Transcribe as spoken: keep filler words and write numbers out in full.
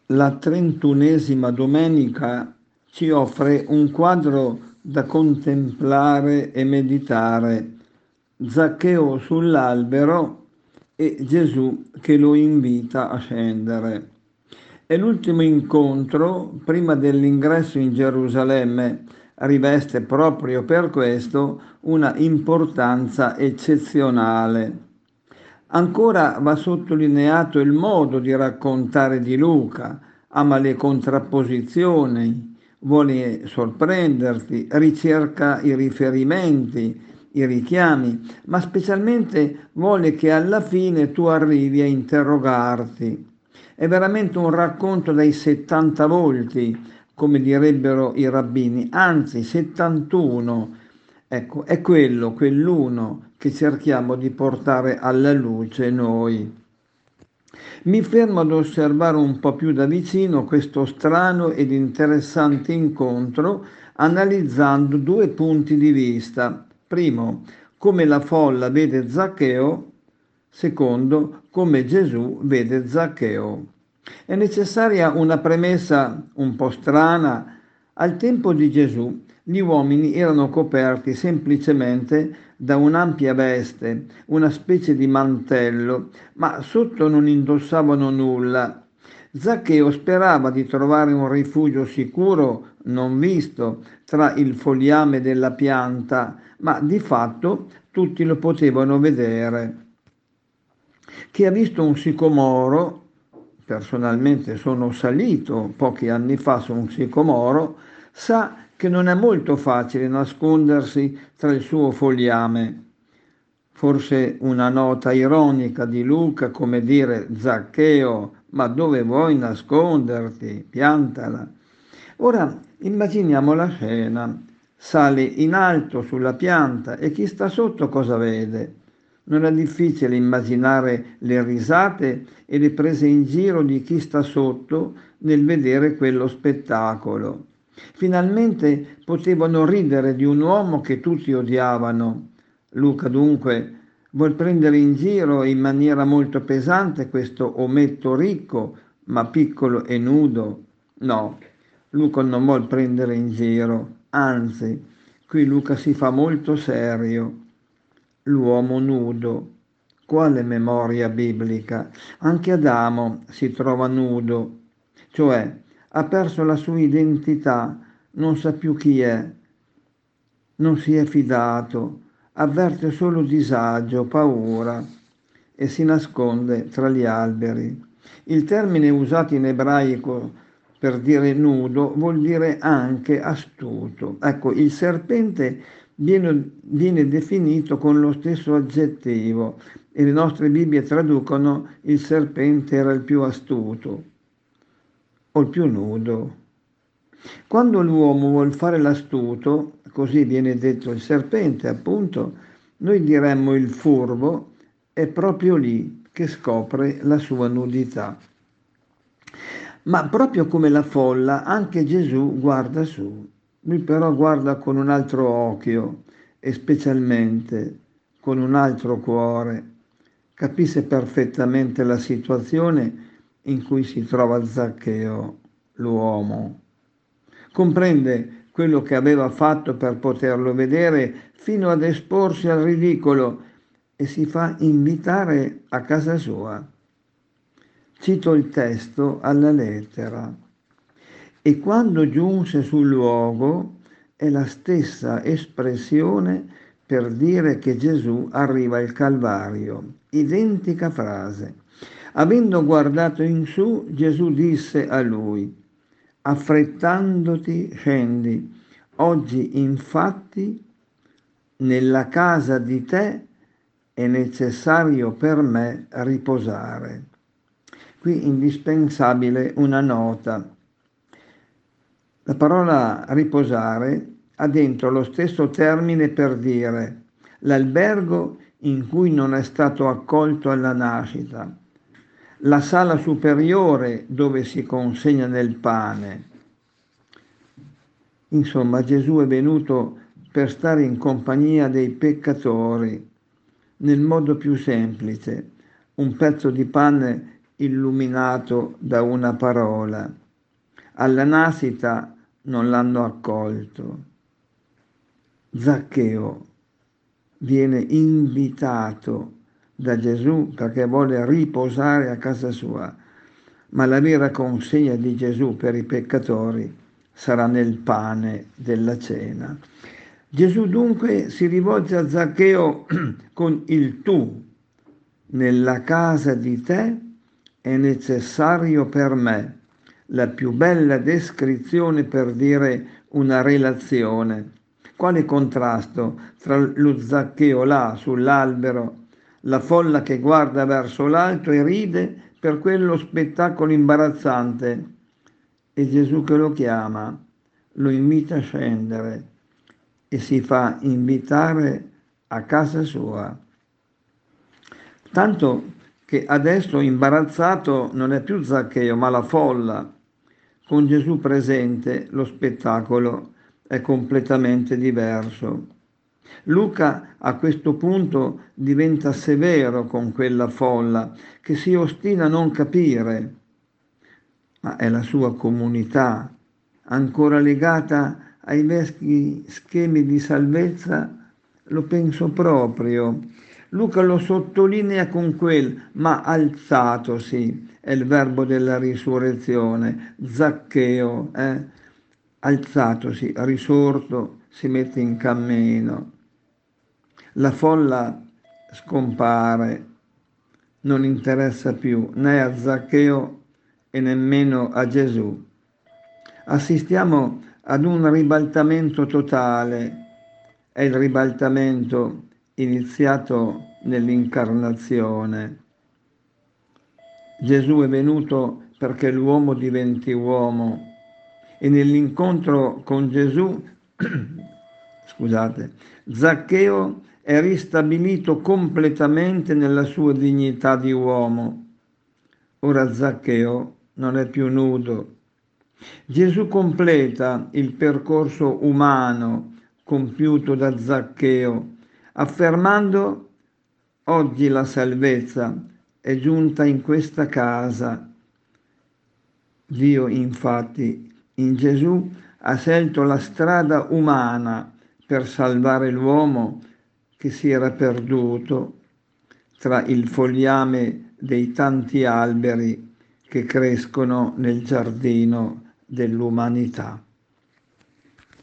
La trentunesima domenica ci offre un quadro da contemplare e meditare. Zaccheo sull'albero e Gesù che lo invita a scendere. È l'ultimo incontro prima dell'ingresso in Gerusalemme, riveste proprio per questo una importanza eccezionale. Ancora va sottolineato il modo di raccontare di Luca, ama le contrapposizioni, vuole sorprenderti, ricerca i riferimenti, i richiami, ma specialmente vuole che alla fine tu arrivi a interrogarti. È veramente un racconto dai settanta volti, come direbbero i rabbini, anzi settantuno. Ecco, è quello, quell'uno che cerchiamo di portare alla luce noi. Mi fermo ad osservare un po' più da vicino questo strano ed interessante incontro analizzando due punti di vista. Primo, come la folla vede Zaccheo. Secondo, come Gesù vede Zaccheo. È necessaria una premessa un po' strana. Al tempo di Gesù gli uomini erano coperti semplicemente da un'ampia veste, una specie di mantello, ma sotto non indossavano nulla. Zaccheo sperava di trovare un rifugio sicuro, non visto, tra il fogliame della pianta, ma di fatto tutti lo potevano vedere. Chi ha visto un sicomoro, personalmente sono salito pochi anni fa su un sicomoro, sa che non è molto facile nascondersi tra il suo fogliame. Forse una nota ironica di Luca, come dire: Zaccheo, ma dove vuoi nasconderti? Piantala. Ora immaginiamo la scena. Sale in alto sulla pianta e chi sta sotto cosa vede? Non è difficile immaginare le risate e le prese in giro di chi sta sotto nel vedere quello spettacolo. Finalmente potevano ridere di un uomo che tutti odiavano. Luca dunque vuol prendere in giro in maniera molto pesante questo ometto ricco, ma piccolo e nudo. No, Luca non vuol prendere in giro, anzi, qui Luca si fa molto serio. L'uomo nudo. Quale memoria biblica? Anche Adamo si trova nudo, cioè ha perso la sua identità, non sa più chi è, non si è fidato, avverte solo disagio, paura e si nasconde tra gli alberi. Il termine usato in ebraico per dire nudo vuol dire anche astuto. Ecco, il serpente viene, viene definito con lo stesso aggettivo e le nostre Bibbie traducono il serpente era il più astuto o il più nudo. Quando l'uomo vuol fare l'astuto, così viene detto il serpente appunto, noi diremmo il furbo, è proprio lì che scopre la sua nudità. Ma proprio come la folla, anche Gesù guarda su. Lui però guarda con un altro occhio e specialmente con un altro cuore. Capisce perfettamente la situazione in cui si trova Zaccheo, l'uomo. Comprende quello che aveva fatto per poterlo vedere fino ad esporsi al ridicolo e si fa invitare a casa sua. Cito il testo alla lettera. E quando giunse sul luogo è la stessa espressione per dire che Gesù arriva al Calvario. Identica frase. Avendo guardato in su, Gesù disse a lui: affrettandoti scendi. Oggi infatti nella casa di te è necessario per me riposare. Qui indispensabile una nota. La parola riposare ha dentro lo stesso termine per dire l'albergo in cui non è stato accolto alla nascita, la sala superiore dove si consegna del pane. Insomma, Gesù è venuto per stare in compagnia dei peccatori nel modo più semplice, un pezzo di pane illuminato da una parola. Alla nascita non l'hanno accolto. Zaccheo viene invitato da Gesù perché vuole riposare a casa sua, ma la vera consegna di Gesù per i peccatori sarà nel pane della cena. Gesù dunque si rivolge a Zaccheo con il tu. Nella casa di te è necessario per me, la più bella descrizione per dire una relazione. Quale contrasto tra lo Zaccheo là sull'albero, la folla che guarda verso l'alto e ride per quello spettacolo imbarazzante, e Gesù che lo chiama, lo invita a scendere e si fa invitare a casa sua. Tanto che adesso imbarazzato non è più Zaccheo, ma la folla. Con Gesù presente lo spettacolo è completamente diverso. Luca a questo punto diventa severo con quella folla che si ostina a non capire, ma è la sua comunità, ancora legata ai vecchi schemi di salvezza, lo penso proprio. Luca lo sottolinea con quel ma alzatosi, è il verbo della risurrezione, Zaccheo, eh? alzatosi, risorto, si mette in cammino. La folla scompare, non interessa più né a Zaccheo e nemmeno a Gesù. Assistiamo ad un ribaltamento totale, è il ribaltamento iniziato nell'incarnazione. Gesù è venuto perché l'uomo diventi uomo e nell'incontro con Gesù, scusate, Zaccheo è ristabilito completamente nella sua dignità di uomo. Ora Zaccheo non è più nudo. Gesù completa il percorso umano compiuto da Zaccheo, affermando: oggi la salvezza è giunta in questa casa. Dio, infatti, in Gesù ha scelto la strada umana per salvare l'uomo che si era perduto tra il fogliame dei tanti alberi che crescono nel giardino dell'umanità.